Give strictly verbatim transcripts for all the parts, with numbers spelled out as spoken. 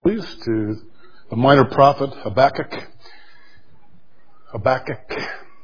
Please to the minor prophet Habakkuk. Habakkuk.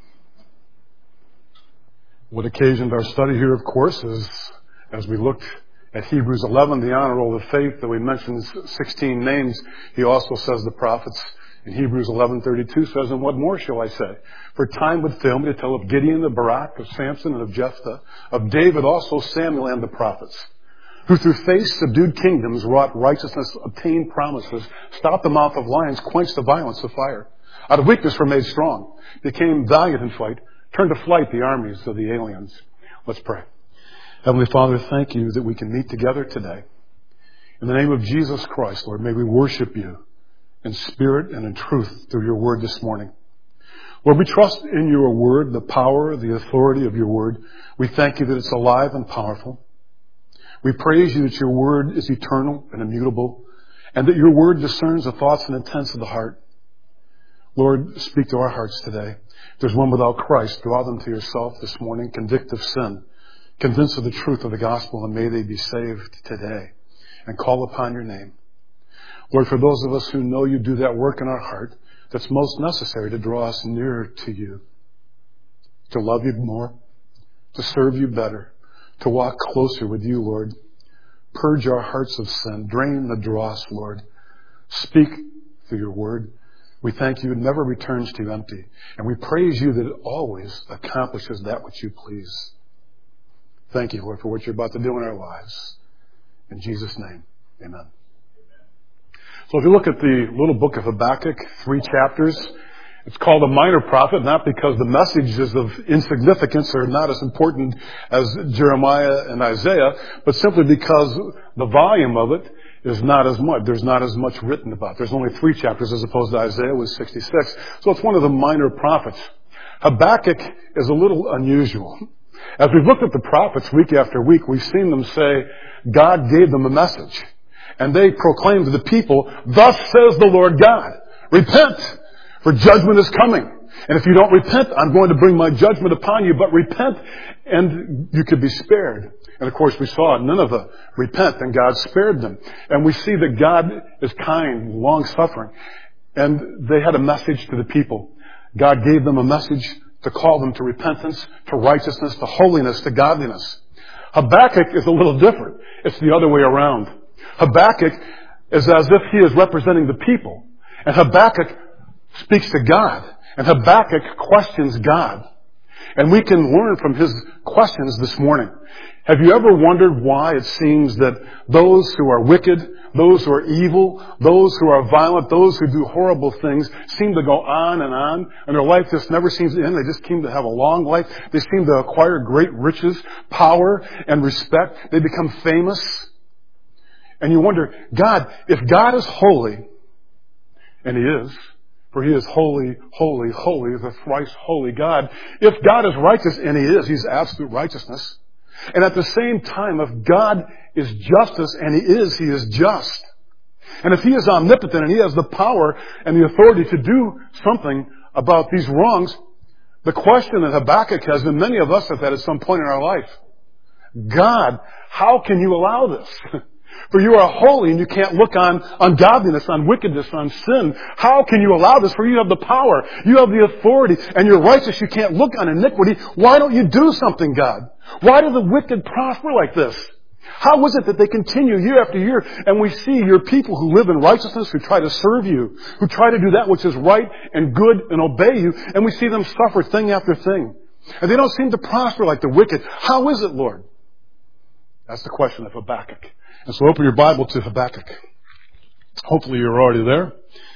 What occasioned our study here, of course, is as we looked at Hebrews eleven, the honor roll of faith, that we mentioned sixteen names. He also says the prophets in Hebrews eleven thirty-two says, "And what more shall I say? For time would fail me to tell of Gideon, of Barak, of Samson, and of Jephthah, of David also, Samuel, and the prophets, who through faith subdued kingdoms, wrought righteousness, obtained promises, stopped the mouth of lions, quenched the violence of fire. Out of weakness were made strong, became valiant in fight, turned to flight the armies of the aliens." Let's pray. Heavenly Father, thank you that we can meet together today. In the name of Jesus Christ, Lord, may we worship you in spirit and in truth through your word this morning. Lord, we trust in your word, the power, the authority of your word. We thank you that it's alive and powerful. We praise you that your word is eternal and immutable, and that your word discerns the thoughts and intents of the heart. Lord, speak to our hearts today. If there's one without Christ, draw them to yourself this morning. Convict of sin. Convince of the truth of the gospel, and may they be saved today. And call upon your name. Lord, for those of us who know you, do that work in our heart that's most necessary to draw us nearer to you, to love you more, to serve you better, to walk closer with you, Lord. Purge our hearts of sin. Drain the dross, Lord. Speak through your word. We thank you. It never returns to you empty. And we praise you that it always accomplishes that which you please. Thank you, Lord, for what you're about to do in our lives. In Jesus' name, amen. So if you look at the little book of Habakkuk, three chapters, it's called a minor prophet, not because the message is of insignificance or not as important as Jeremiah and Isaiah, but simply because the volume of it is not as much. There's not as much written about. There's only three chapters as opposed to Isaiah with sixty-six. So it's one of the minor prophets. Habakkuk is a little unusual. As we've looked at the prophets week after week, we've seen them say God gave them a message. And they proclaimed to the people, "Thus says the Lord God, repent, for judgment is coming. And if you don't repent, I'm going to bring my judgment upon you. But repent, and you could be spared." And of course, we saw at Nineveh, repent, and God spared them. And we see that God is kind, long-suffering. And they had a message to the people. God gave them a message to call them to repentance, to righteousness, to holiness, to godliness. Habakkuk is a little different. It's the other way around. Habakkuk is as if he is representing the people. And Habakkuk speaks to God. And Habakkuk questions God. And we can learn from his questions this morning. Have you ever wondered why it seems that those who are wicked, those who are evil, those who are violent, those who do horrible things seem to go on and on, and their life just never seems to end? They just seem to have a long life. They seem to acquire great riches, power, and respect. They become famous. And you wonder, God, if God is holy, and he is, for he is holy, holy, holy, the thrice holy God. If God is righteous, and he is, he's absolute righteousness. And at the same time, if God is justice, and he is, he is just. And if he is omnipotent, and he has the power and the authority to do something about these wrongs, the question that Habakkuk has, and many of us have had at some point in our life, God, how can you allow this? For you are holy and you can't look on ungodliness, on wickedness, on sin. How can you allow this? For you have the power, you have the authority, and you're righteous. You can't look on iniquity. Why don't you do something, God? Why do the wicked prosper like this? How is it that they continue year after year, and we see your people who live in righteousness, who try to serve you, who try to do that which is right and good and obey you, and we see them suffer thing after thing. And they don't seem to prosper like the wicked. How is it, Lord? That's the question of Habakkuk. And so open your Bible to Habakkuk. Hopefully you're already there.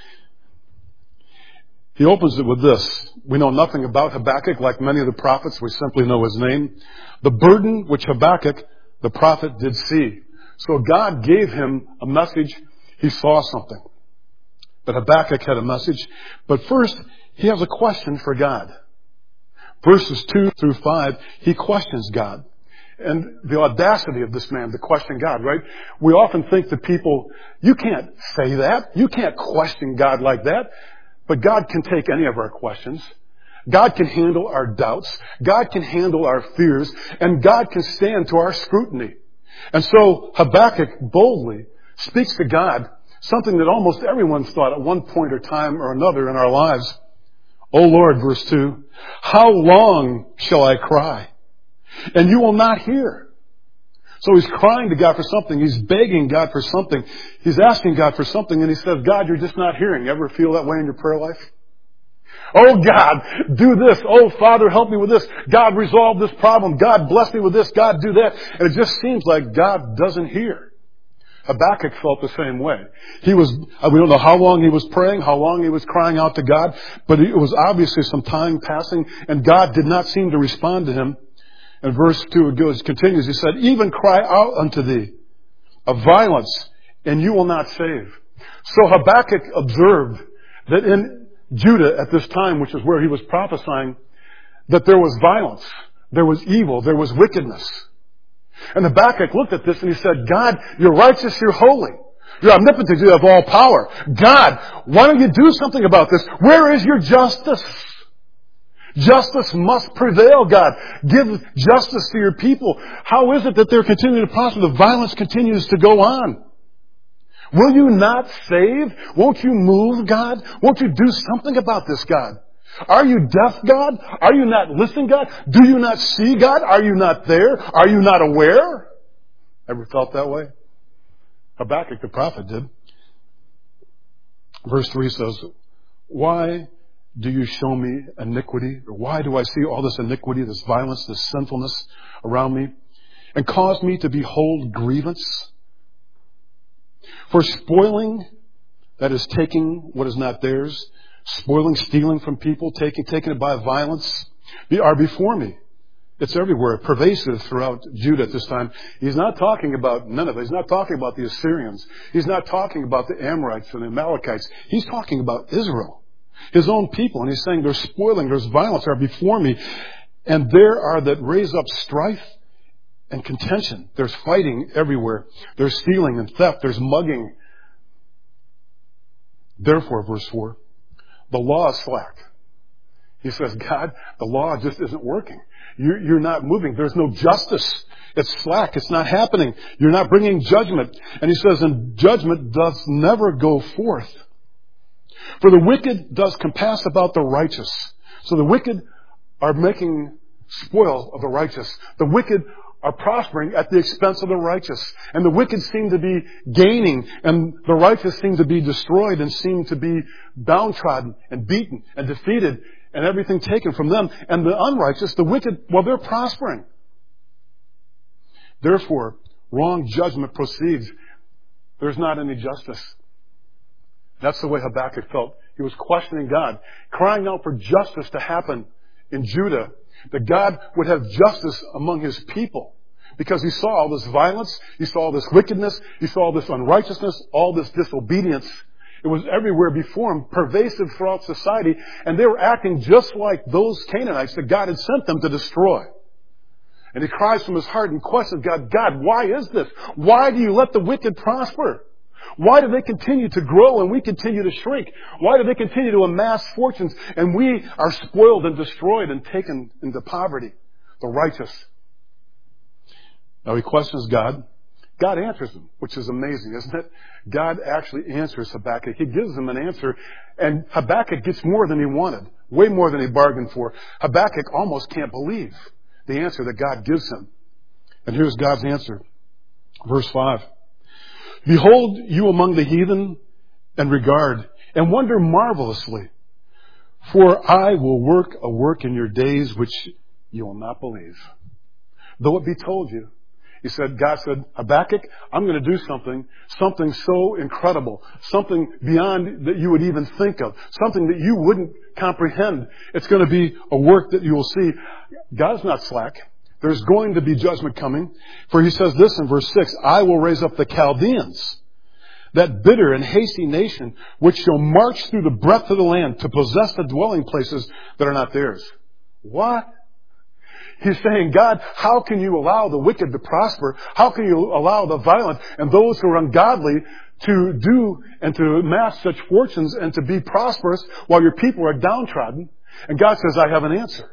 He opens it with this. We know nothing about Habakkuk. Like many of the prophets, we simply know his name. The burden which Habakkuk, the prophet, did see. So God gave him a message. He saw something. But Habakkuk had a message. But first, he has a question for God. Verses two through five, he questions God. And the audacity of this man to question God, right? We often think that people, you can't say that. You can't question God like that. But God can take any of our questions. God can handle our doubts. God can handle our fears. And God can stand to our scrutiny. And so Habakkuk boldly speaks to God, Something that almost everyone's thought at one point or time or another in our lives. O Lord, verse two, how long shall I cry? And you will not hear. So he's crying to God for something. He's begging God for something. He's asking God for something, and he says, God, you're just not hearing. Ever feel that way in your prayer life? Oh God, do this. Oh Father, help me with this. God, resolve this problem. God, bless me with this. God, do that. And it just seems like God doesn't hear. Habakkuk felt the same way. He was, we don't know how long he was praying, how long he was crying out to God, but it was obviously some time passing, and God did not seem to respond to him. And verse two, it goes, continues, he said, even cry out unto thee of violence, and you will not save. So Habakkuk observed that in Judah at this time, which is where he was prophesying, that there was violence, there was evil, there was wickedness. And Habakkuk looked at this and he said, God, you're righteous, you're holy. You're omnipotent, you have all power. God, why don't you do something about this? Where is your justice? Justice must prevail, God. Give justice to your people. How is it that they're continuing to prosper? The violence continues to go on. Will you not save? Won't you move, God? Won't you do something about this, God? Are you deaf, God? Are you not listening, God? Do you not see, God? Are you not there? Are you not aware? Ever felt that way? Habakkuk the prophet did. Verse three says, why do you show me iniquity? Or why do I see all this iniquity, this violence, this sinfulness around me? And cause me to behold grievance? For spoiling, that is taking what is not theirs, spoiling, stealing from people, taking, taking it by violence, are before me. It's everywhere, pervasive throughout Judah at this time. He's not talking about Nineveh. He's not talking about the Assyrians. He's not talking about the Amorites and the Amalekites. He's talking about Israel, his own people. And he's saying there's spoiling, there's violence are before me. And there are that raise up strife and contention. There's fighting everywhere. There's stealing and theft. There's mugging. Therefore, verse four, the law is slack. He says, God, the law just isn't working. You're, you're not moving. There's no justice. It's slack. It's not happening. You're not bringing judgment. And he says, and judgment does never go forth. For the wicked does compass about the righteous. So the wicked are making spoil of the righteous. The wicked are prospering at the expense of the righteous. And the wicked seem to be gaining, and the righteous seem to be destroyed and seem to be downtrodden and beaten and defeated and everything taken from them. And the unrighteous, the wicked, well, they're prospering. Therefore, wrong judgment proceeds. There's not any justice. That's the way Habakkuk felt. He was questioning God, crying out for justice to happen in Judah, that God would have justice among his people. Because he saw all this violence, he saw all this wickedness, he saw all this unrighteousness, all this disobedience. It was everywhere before him, pervasive throughout society, and they were acting just like those Canaanites that God had sent them to destroy. And he cries from his heart and questions God, God, why is this? Why do you let the wicked prosper? Why do they continue to grow and we continue to shrink? Why do they continue to amass fortunes and we are spoiled and destroyed and taken into poverty? The righteous. Now he questions God. God answers him, which is amazing, isn't it? God actually answers Habakkuk. He gives him an answer, and Habakkuk gets more than he wanted, way more than he bargained for. Habakkuk almost can't believe the answer that God gives him. And here's God's answer. Verse five. Behold you among the heathen and regard and wonder marvelously. For I will work a work in your days which you will not believe. Though it be told you. He said, God said, Habakkuk, I'm going to do something, something so incredible, something beyond that you would even think of, something that you wouldn't comprehend. It's going to be a work that you will see. God's not slack. There's going to be judgment coming. For he says this in verse six, I will raise up the Chaldeans, that bitter and hasty nation, which shall march through the breadth of the land to possess the dwelling places that are not theirs. What? He's saying, God, how can you allow the wicked to prosper? How can you allow the violent and those who are ungodly to do and to amass such fortunes and to be prosperous while your people are downtrodden? And God says, I have an answer.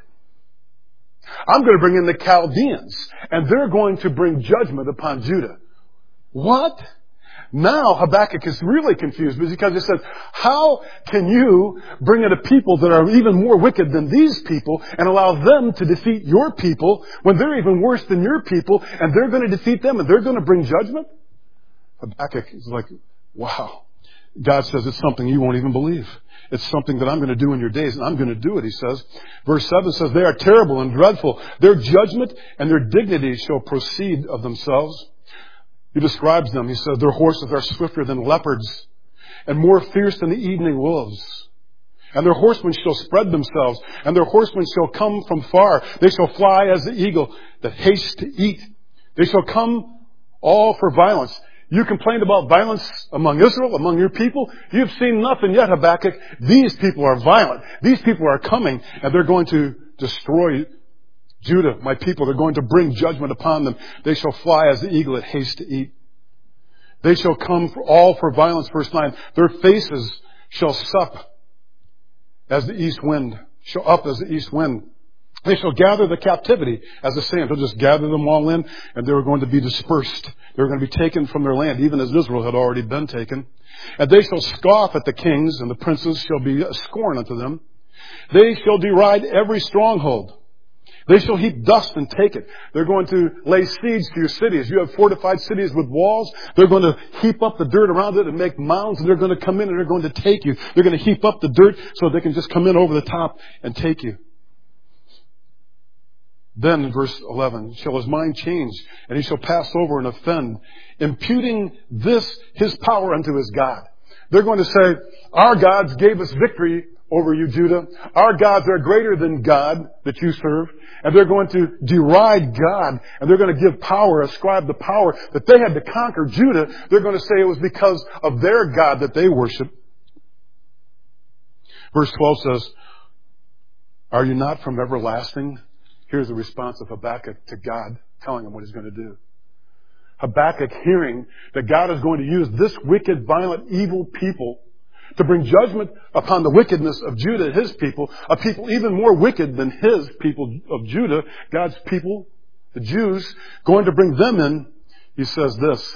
I'm going to bring in the Chaldeans, and they're going to bring judgment upon Judah. What? Now Habakkuk is really confused because he says, how can you bring in a people that are even more wicked than these people and allow them to defeat your people when they're even worse than your people and they're going to defeat them and they're going to bring judgment? Habakkuk is like, wow. God says it's something you won't even believe. It's something that I'm going to do in your days, and I'm going to do it, he says. Verse seven says, they are terrible and dreadful. Their judgment and their dignity shall proceed of themselves. He describes them. He says, their horses are swifter than leopards and more fierce than the evening wolves. And their horsemen shall spread themselves, and their horsemen shall come from far. They shall fly as the eagle that hastes to eat. They shall come all for violence. You complained about violence among Israel, among your people. You've seen nothing yet, Habakkuk. These people are violent. These people are coming, and they're going to destroy Judah, my people. They're going to bring judgment upon them. They shall fly as the eagle that hastes to eat. They shall come for all for violence. Verse nine. Their faces shall sup as the east wind, shall up as the east wind. They shall gather the captivity as the sand. They'll just gather them all in, and they were going to be dispersed. They were going to be taken from their land, even as Israel had already been taken. And they shall scoff at the kings, and the princes shall be a scorn unto them. They shall deride every stronghold. They shall heap dust and take it. They're going to lay siege to your cities. You have fortified cities with walls. They're going to heap up the dirt around it and make mounds, and they're going to come in and they're going to take you. They're going to heap up the dirt so they can just come in over the top and take you. Then in verse eleven, shall his mind change, and he shall pass over and offend, imputing this, his power unto his God. They're going to say, our gods gave us victory over you, Judah. Our gods are greater than God that you serve. And they're going to deride God, and they're going to give power, ascribe the power that they had to conquer Judah. They're going to say it was because of their God that they worship. Verse twelve says, are you not from everlasting? Here's the response of Habakkuk to God, telling him what he's going to do. Habakkuk hearing that God is going to use this wicked, violent, evil people to bring judgment upon the wickedness of Judah, his people, a people even more wicked than his people of Judah, God's people, the Jews, going to bring them in. He says this,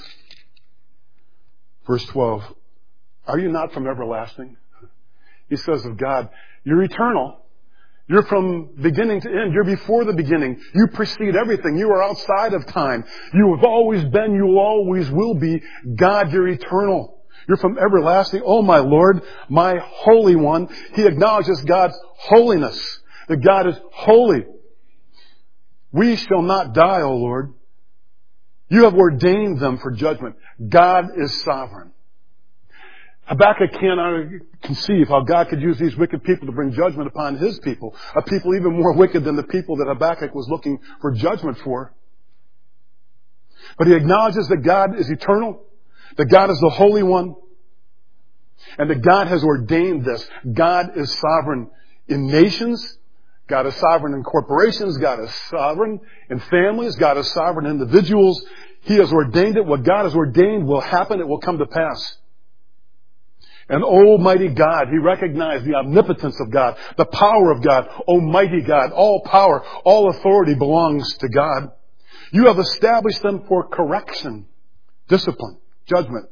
verse twelve, are you not from everlasting? He says of God, you're eternal. You're from beginning to end. You're before the beginning. You precede everything. You are outside of time. You have always been. You always will be. God, you're eternal. You're from everlasting. Oh, my Lord, my Holy One. He acknowledges God's holiness, that God is holy. We shall not die, O Lord. You have ordained them for judgment. God is sovereign. Habakkuk cannot conceive how God could use these wicked people to bring judgment upon his people, a people even more wicked than the people that Habakkuk was looking for judgment for. But he acknowledges that God is eternal, that God is the Holy One, and that God has ordained this. God is sovereign in nations. God is sovereign in corporations. God is sovereign in families. God is sovereign in individuals. He has ordained it. What God has ordained will happen. It will come to pass. And almighty God, he recognized the omnipotence of God, the power of God. Almighty God, all power, all authority belongs to God. You have established them for correction, discipline, judgment.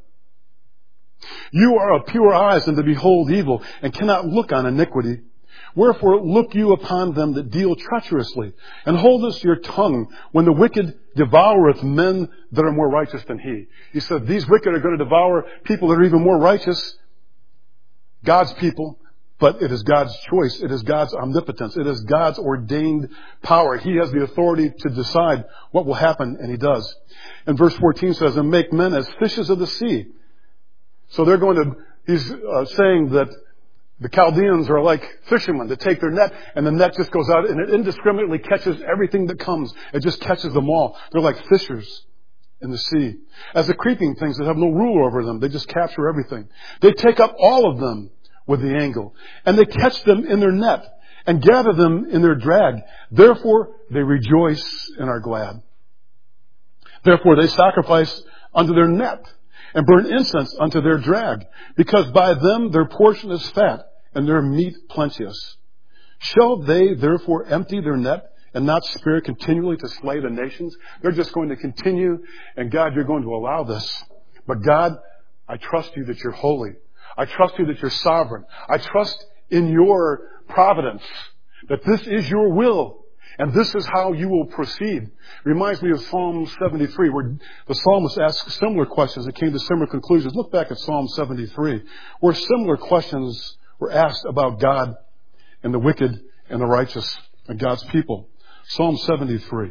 You are of pure eyes and to behold evil, and cannot look on iniquity. Wherefore look you upon them that deal treacherously, and hold us your tongue when the wicked devoureth men that are more righteous than he. He said these wicked are going to devour people that are even more righteous. God's people, but it is God's choice. It is God's omnipotence. It is God's ordained power. He has the authority to decide what will happen, and he does. And verse fourteen says, and make men as fishes of the sea. So they're going to, he's uh, saying that the Chaldeans are like fishermen that take their net, and the net just goes out and it indiscriminately catches everything that comes. It just catches them all. They're like fishers in the sea. As the creeping things that have no rule over them, they just capture everything. They take up all of them with the angle, and they catch them in their net and gather them in their drag. Therefore they rejoice and are glad. Therefore they sacrifice unto their net and burn incense unto their drag, because by them their portion is fat and their meat plenteous. Shall they therefore empty their net and not spare continually to slay the nations? They're just going to continue, and God, you're going to allow this. But God, I trust you that you're holy. I trust you that you're sovereign. I trust in your providence, that this is your will, and this is how you will proceed. It reminds me of Psalm seventy-three, where the psalmist asks similar questions and came to similar conclusions. Look back at Psalm seventy-three, where similar questions were asked about God and the wicked and the righteous and God's people. Psalm seventy-three.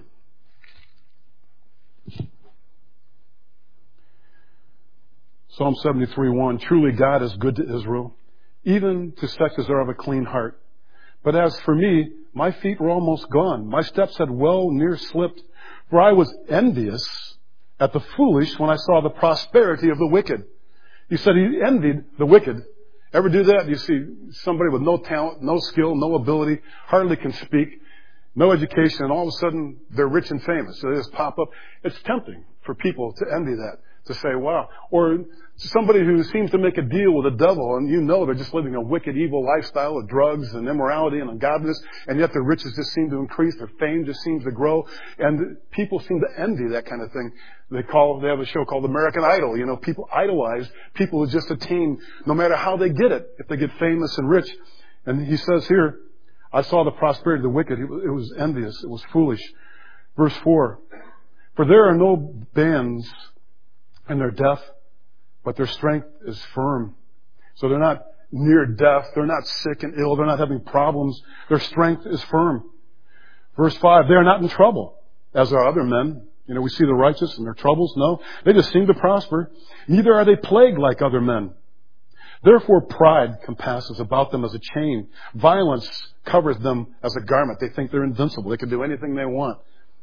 Psalm seventy-three, one. Truly God is good to Israel, even to such as are of a clean heart. But as for me, my feet were almost gone. My steps had well near slipped. For I was envious at the foolish when I saw the prosperity of the wicked. He said he envied the wicked. Ever do that? You see somebody with no talent, no skill, no ability, hardly can speak, no education, and all of a sudden they're rich and famous. So they just pop up. It's tempting for people to envy that, to say, wow. Or somebody who seems to make a deal with the devil, and you know they're just living a wicked, evil lifestyle of drugs and immorality and ungodliness, and yet their riches just seem to increase, their fame just seems to grow, and people seem to envy that kind of thing. They call, they have a show called American Idol. You know, people idolize people who just attain, no matter how they get it, if they get famous and rich. And he says here, I saw the prosperity of the wicked. It was envious. It was foolish. Verse four, for there are no bands in their death, but their strength is firm. So they're not near death. They're not sick and ill. They're not having problems. Their strength is firm. Verse five, they are not in trouble, as are other men. You know, we see the righteous and their troubles. No, they just seem to prosper. Neither are they plagued like other men. Therefore pride compasses about them as a chain. Violence covers them as a garment. They think they're invincible. They can do anything they want.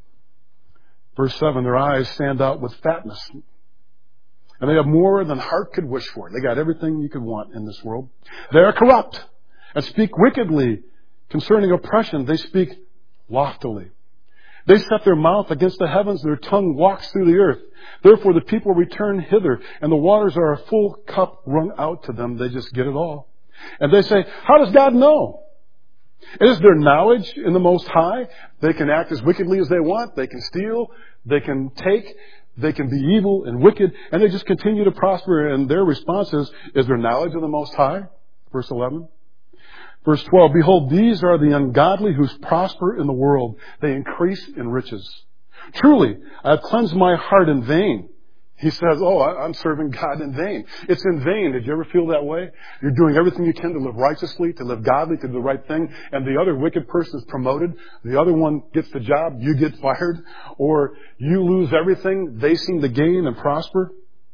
Verse seven, their eyes stand out with fatness. And they have more than heart could wish for. They got everything you could want in this world. They are corrupt and speak wickedly. Concerning oppression, they speak loftily. They set their mouth against the heavens, their tongue walks through the earth. Therefore the people return hither, and the waters are a full cup wrung out to them. They just get it all. And they say, how does God know? Is there knowledge in the Most High? They can act as wickedly as they want. They can steal. They can take. They can be evil and wicked. And they just continue to prosper. And their response is, is there knowledge of the Most High? Verse eleven. Verse twelve, behold, these are the ungodly who prosper in the world. They increase in riches. Truly, I have cleansed my heart in vain. He says, oh, I'm serving God in vain. It's in vain. Did you ever feel that way? You're doing everything you can to live righteously, to live godly, to do the right thing, and the other wicked person is promoted. The other one gets the job, you get fired, or you lose everything. They seem to gain and prosper.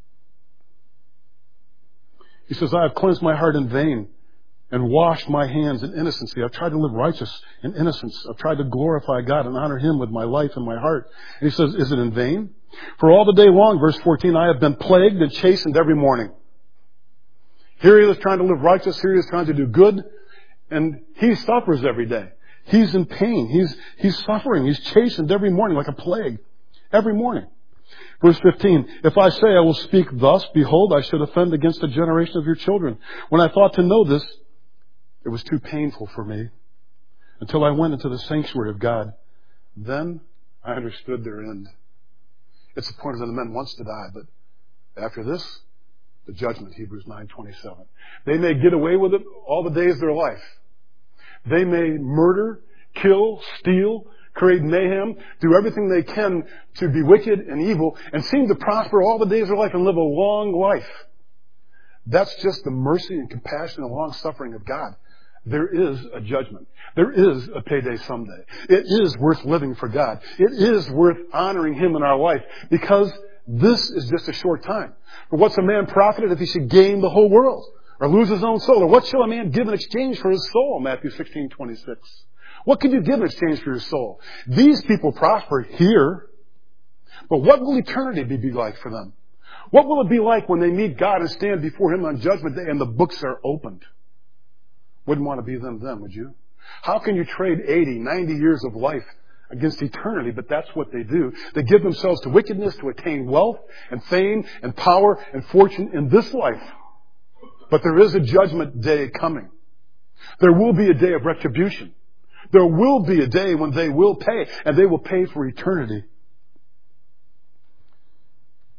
He says, I have cleansed my heart in vain and washed my hands in innocency. I've tried to live righteous in innocence. I've tried to glorify God and honor Him with my life and my heart. And he says, is it in vain? For all the day long, verse fourteen, I have been plagued and chastened every morning. Here he is trying to live righteous. Here he is trying to do good. And he suffers every day. He's in pain. He's, he's suffering. He's chastened every morning like a plague. Every morning. Verse fifteen, if I say I will speak thus, behold, I should offend against the generation of your children. When I thought to know this, it was too painful for me until I went into the sanctuary of God. Then I understood their end. It's appointed that the man wants to die, but after this, the judgment, Hebrews nine twenty-seven. They may get away with it all the days of their life. They may murder, kill, steal, create mayhem, do everything they can to be wicked and evil, and seem to prosper all the days of their life and live a long life. That's just the mercy and compassion and long suffering of God. There is a judgment. There is a payday someday. It is worth living for God. It is worth honoring Him in our life because this is just a short time. For what's a man profited if he should gain the whole world or lose his own soul? Or what shall a man give in exchange for his soul? Matthew sixteen twenty-six. What can you give in exchange for your soul? These people prosper here, but what will eternity be like for them? What will it be like when they meet God and stand before Him on Judgment Day and the books are opened? Wouldn't want to be them then, would you? How can you trade eighty, ninety years of life against eternity? But that's what they do. They give themselves to wickedness to attain wealth and fame and power and fortune in this life. But there is a judgment day coming. There will be a day of retribution. There will be a day when they will pay, and they will pay for eternity.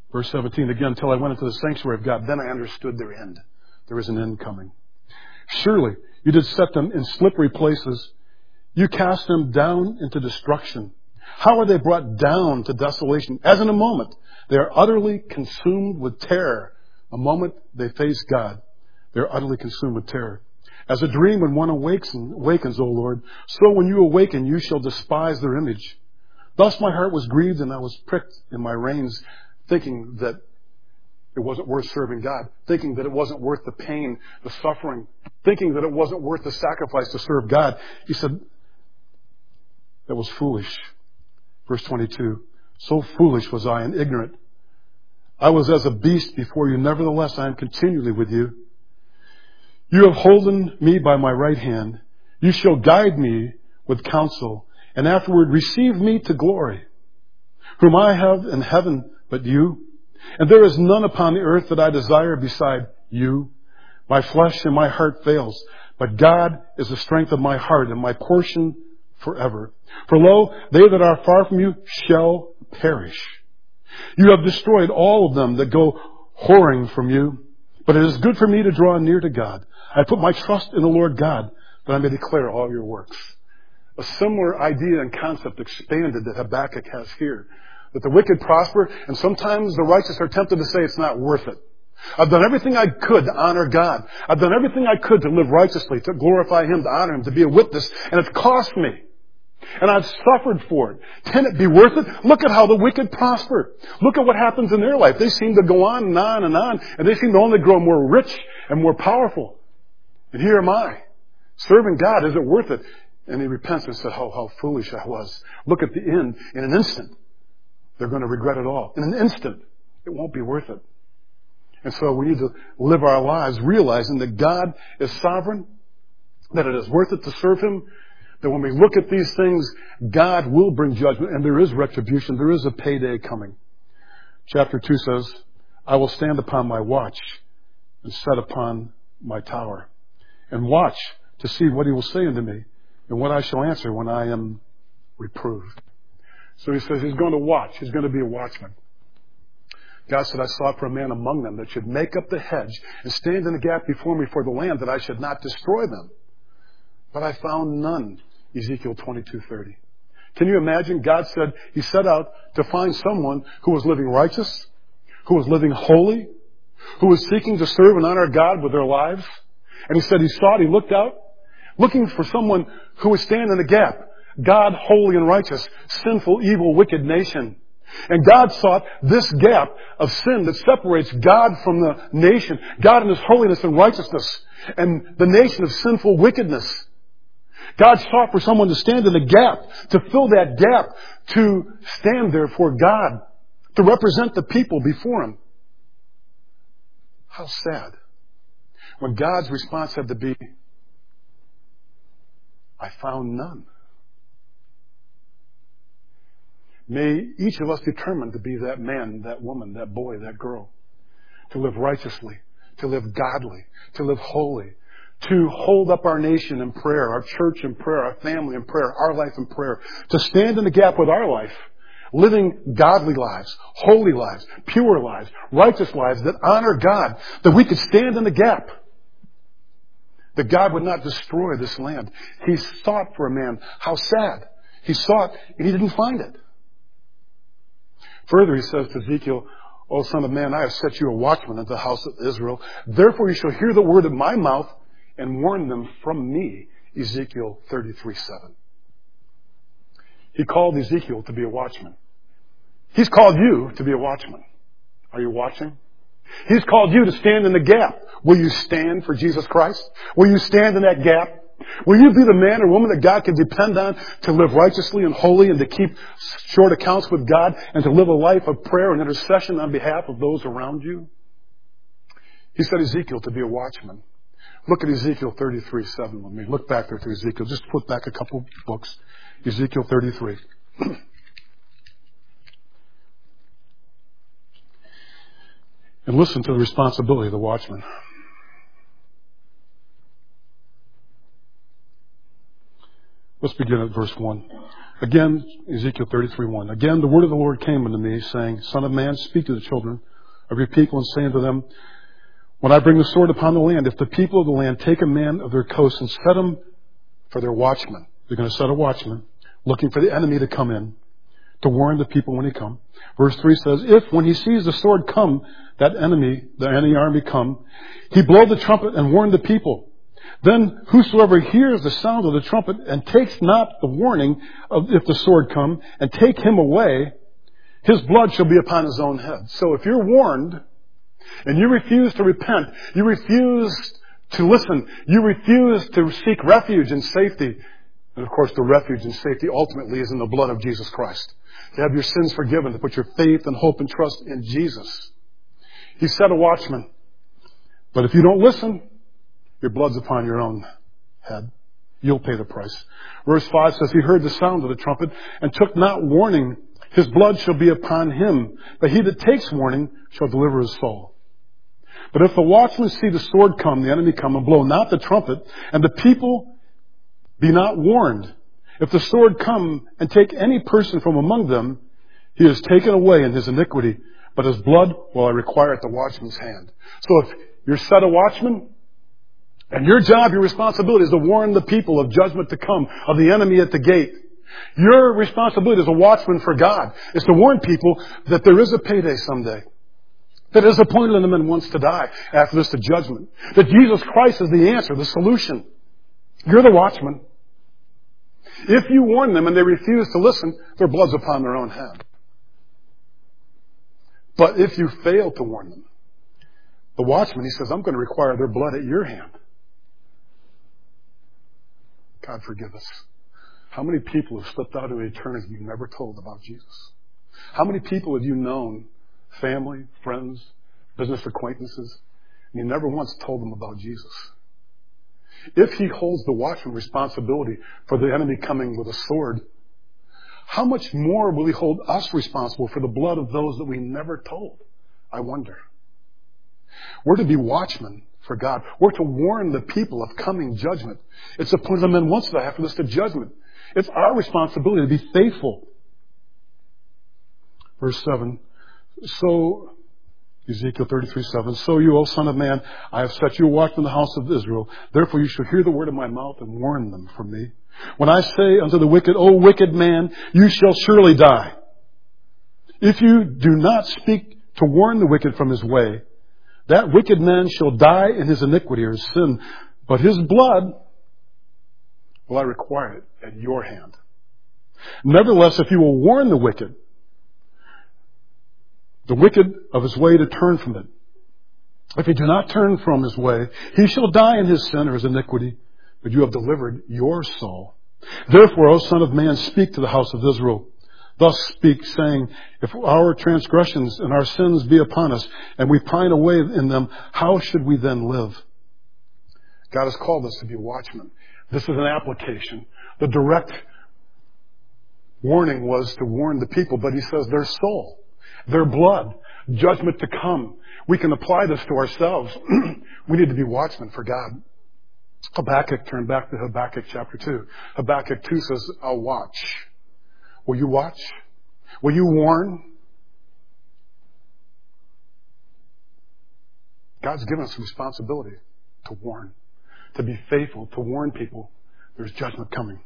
Verse seventeen, again, till I went into the sanctuary of God, then I understood their end. There is an end coming. Surely you did set them in slippery places. You cast them down into destruction. How are they brought down to desolation? As in a moment, they are utterly consumed with terror. A moment they face God, they are utterly consumed with terror. As a dream when one awakes and awakens, O Lord, so when you awaken, you shall despise their image. Thus my heart was grieved and I was pricked in my reins, thinking that it wasn't worth serving God, thinking that it wasn't worth the pain, the suffering, thinking that it wasn't worth the sacrifice to serve God. He said, that was foolish. Verse twenty-two, so foolish was I and ignorant. I was as a beast before you. Nevertheless, I am continually with you. You have holden me by my right hand. You shall guide me with counsel, and afterward receive me to glory. Whom I have in heaven but you. And there is none upon the earth that I desire beside you. My flesh and my heart fails, but God is the strength of my heart and my portion forever. For lo, they that are far from you shall perish. You have destroyed all of them that go whoring from you. But it is good for me to draw near to God. I put my trust in the Lord God, that I may declare all your works. A similar idea and concept expanded that Habakkuk has here. That the wicked prosper, and sometimes the righteous are tempted to say it's not worth it. I've done everything I could to honor God. I've done everything I could to live righteously, to glorify Him, to honor Him, to be a witness, and it's cost me. And I've suffered for it. Can it be worth it? Look at how the wicked prosper. Look at what happens in their life. They seem to go on and on and on, and they seem to only grow more rich and more powerful. And here am I, serving God. Is it worth it? And he repents and says, how, how foolish I was. Look at the end. In an instant, they're going to regret it all. In an instant, it won't be worth it. And so we need to live our lives realizing that God is sovereign, that it is worth it to serve Him, that when we look at these things, God will bring judgment, and there is retribution. There is a payday coming. Chapter two says, I will stand upon my watch and set upon my tower, and watch to see what He will say unto me, and what I shall answer when I am reproved. So he says he's going to watch. He's going to be a watchman. God said, I sought for a man among them that should make up the hedge and stand in the gap before me for the land, that I should not destroy them. But I found none. Ezekiel twenty-two thirty. Can you imagine? God said He set out to find someone who was living righteous, who was living holy, who was seeking to serve and honor God with their lives. And He said He sought, He looked out, looking for someone who would stand in the gap. God, holy and righteous, sinful, evil, wicked nation. And God sought this gap of sin that separates God from the nation, God in His holiness and righteousness, and the nation of sinful wickedness. God sought for someone to stand in the gap, to fill that gap, to stand there for God, to represent the people before Him. How sad. When God's response had to be, I found none. May each of us determine to be that man, that woman, that boy, that girl, to live righteously, to live godly, to live holy, to hold up our nation in prayer, our church in prayer, our family in prayer, our life in prayer, to stand in the gap with our life, living godly lives, holy lives, pure lives, righteous lives that honor God, that we could stand in the gap, that God would not destroy this land. He sought for a man. How sad. He sought and He didn't find it. Further, He says to Ezekiel, O son of man, I have set you a watchman of the house of Israel. Therefore you shall hear the word of my mouth and warn them from me. Ezekiel thirty-three seven. He called Ezekiel to be a watchman. He's called you to be a watchman. Are you watching? He's called you to stand in the gap. Will you stand for Jesus Christ? Will you stand in that gap? Will you be the man or woman that God can depend on to live righteously and holy and to keep short accounts with God and to live a life of prayer and intercession on behalf of those around you? He said Ezekiel to be a watchman. Look at Ezekiel thirty-three seven with me. Look back there to Ezekiel. Just flip back a couple books. Ezekiel thirty-three. And listen to the responsibility of the watchman. Let's begin at verse one. Again, Ezekiel thirty-three one. Again, the word of the Lord came unto me, saying, Son of man, speak to the children of your people, and say unto them, when I bring the sword upon the land, if the people of the land take a man of their coast and set him for their watchman, they're going to set a watchman, looking for the enemy to come in, to warn the people when he come. Verse three says, if when he sees the sword come, that enemy, the enemy army come, he blow the trumpet and warn the people. Then whosoever hears the sound of the trumpet and takes not the warning of if the sword come and take him away, his blood shall be upon his own head. So if you're warned and you refuse to repent, you refuse to listen, you refuse to seek refuge and safety, and of course the refuge and safety ultimately is in the blood of Jesus Christ. To have your sins forgiven, to put your faith and hope and trust in Jesus. He set a watchman. But if you don't listen, your blood's upon your own head. You'll pay the price. Verse five says, he heard the sound of the trumpet and took not warning. His blood shall be upon him. But he that takes warning shall deliver his soul. But if the watchmen see the sword come, the enemy come, and blow not the trumpet, and the people be not warned, if the sword come and take any person from among them, he is taken away in his iniquity, but his blood will I require at the watchman's hand. So if you're set a watchman, and your job, your responsibility is to warn the people of judgment to come, of the enemy at the gate. Your responsibility as a watchman for God is to warn people that there is a payday someday. That is appointed unto men once to die. After this, the judgment. That Jesus Christ is the answer, the solution. You're the watchman. If you warn them and they refuse to listen, their blood's upon their own head. But if you fail to warn them, the watchman, he says, I'm going to require their blood at your hand. God forgive us. How many people have slipped out of eternity you never told about Jesus? How many people have you known, family, friends, business acquaintances, and you never once told them about Jesus? If he holds the watchman responsibility for the enemy coming with a sword, how much more will he hold us responsible for the blood of those that we never told? I wonder. We're to be watchmen for God. We're to warn the people of coming judgment. It's appointed to men once to die, after this to judgment. It's our responsibility to be faithful. Verse seven. So, Ezekiel thirty-three seven. So you, O son of man, I have set you a watchman in the house of Israel. Therefore you shall hear the word of my mouth and warn them from me. When I say unto the wicked, O wicked man, you shall surely die. If you do not speak to warn the wicked from his way, that wicked man shall die in his iniquity or his sin, but his blood will I require it at your hand. Nevertheless, if you will warn the wicked, the wicked of his way to turn from it, if he do not turn from his way, he shall die in his sin or his iniquity, but you have delivered your soul. Therefore, O son of man, speak to the house of Israel. Thus speak, saying, if our transgressions and our sins be upon us, and we pine away in them, how should we then live? God has called us to be watchmen. This is an application. The direct warning was to warn the people, but he says their soul, their blood, judgment to come. We can apply this to ourselves. We need to be watchmen for God. Habakkuk, turn back to Habakkuk chapter two. Habakkuk two says, I'll watch. Will you watch? Will you warn? God's given us a responsibility to warn, to be faithful, to warn people. There's judgment coming.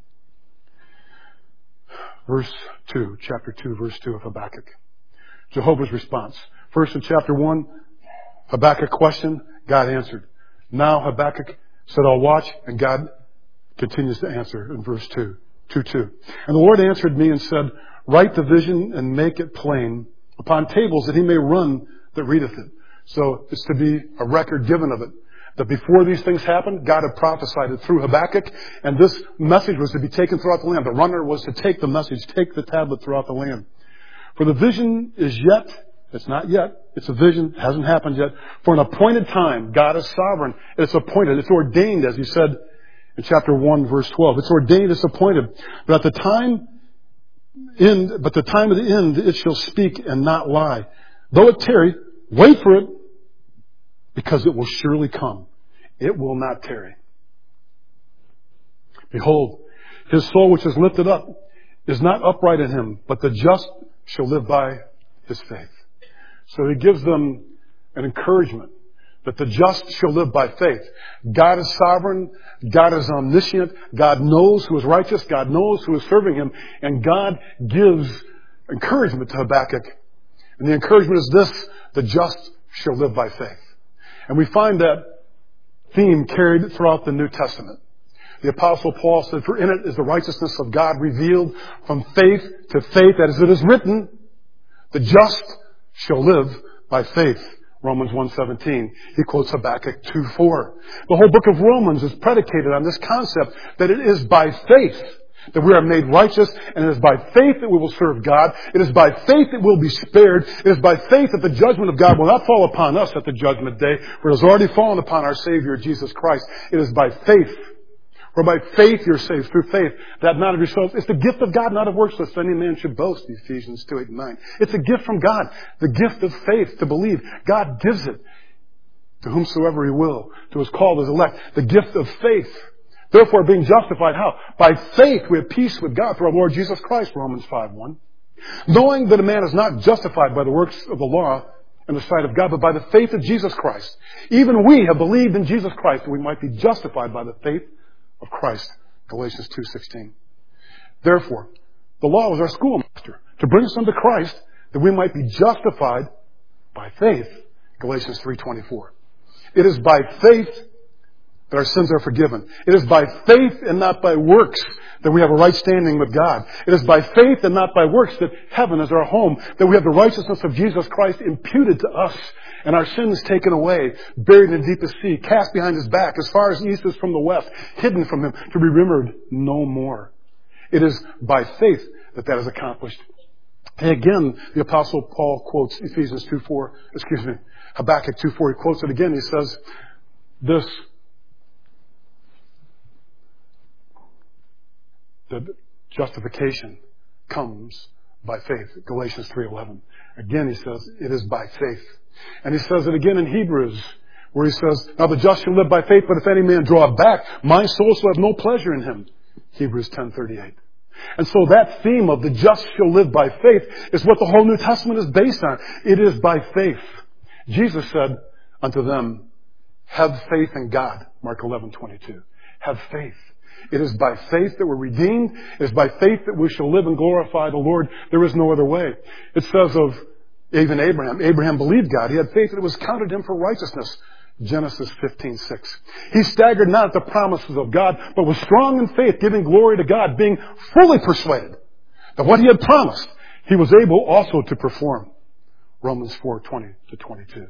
Verse two, chapter two, verse two of Habakkuk. Jehovah's response. First in chapter one, Habakkuk questioned, God answered. Now Habakkuk said, I'll watch, and God continues to answer in verse two. two two. And the Lord answered me and said, write the vision and make it plain upon tables that he may run that readeth it. So it's to be a record given of it. That before these things happened, God had prophesied it through Habakkuk, and this message was to be taken throughout the land. The runner was to take the message, take the tablet throughout the land. For the vision is yet, it's not yet, it's a vision, it hasn't happened yet. For an appointed time, God is sovereign. It's appointed, it's ordained, as he said in chapter one, verse twelve. It's ordained, it's appointed. But at the time end, but the time of the end, it shall speak and not lie. Though it tarry, wait for it, because it will surely come. It will not tarry. Behold, His soul which is lifted up is not upright in him, but the just shall live by his faith. So he gives them an encouragement that the just shall live by faith. God is sovereign. God is omniscient. God knows who is righteous. God knows who is serving him. And God gives encouragement to Habakkuk. And the encouragement is this: the just shall live by faith. And we find that theme carried throughout the New Testament. The Apostle Paul said, for in it is the righteousness of God revealed from faith to faith, that as it is written, the just shall live by faith. Romans one seventeen. He quotes Habakkuk two four. The whole book of Romans is predicated on this concept that it is by faith that we are made righteous, and it is by faith that we will serve God. It is by faith that we'll be spared. It is by faith that the judgment of God will not fall upon us at the judgment day, for it has already fallen upon our Savior, Jesus Christ. It is by faith. For by faith you're saved, through faith, that not of yourselves. It's the gift of God, not of works, lest any man should boast, Ephesians two, eight, and nine. It's a gift from God, the gift of faith to believe. God gives it to whomsoever he will, to his called, his elect. The gift of faith. Therefore, being justified, how? By faith we have peace with God through our Lord Jesus Christ, Romans five one. Knowing that a man is not justified by the works of the law in the sight of God, but by the faith of Jesus Christ. Even we have believed in Jesus Christ, that we might be justified by the faith of Christ, Galatians two sixteen. Therefore, the law was our schoolmaster to bring us unto Christ, that we might be justified by faith, Galatians three twenty-four. It is by faith that our sins are forgiven. It is by faith and not by works that we have a right standing with God. It is by faith and not by works that heaven is our home, that we have the righteousness of Jesus Christ imputed to us, and our sins taken away, buried in the deepest sea, cast behind his back, as far as east is from the west, hidden from him, to be remembered no more. It is by faith that that is accomplished. And again, the Apostle Paul quotes Ephesians two four, excuse me, Habakkuk two four. He quotes it again. He says, this, that justification comes by faith. Galatians three eleven. Again, he says, it is by faith. And he says it again in Hebrews, where he says, now the just shall live by faith, but if any man draw back, my soul shall have no pleasure in him. Hebrews ten thirty-eight. And so that theme of the just shall live by faith is what the whole New Testament is based on. It is by faith. Jesus said unto them, have faith in God. Mark eleven twenty-two. Have faith. It is by faith that we're redeemed. It is by faith that we shall live and glorify the Lord. There is no other way. It says of even Abraham, Abraham believed God. He had faith that it was counted him for righteousness. Genesis fifteen six. He staggered not at the promises of God, but was strong in faith, giving glory to God, being fully persuaded that what he had promised, he was able also to perform. Romans four twenty to twenty-two.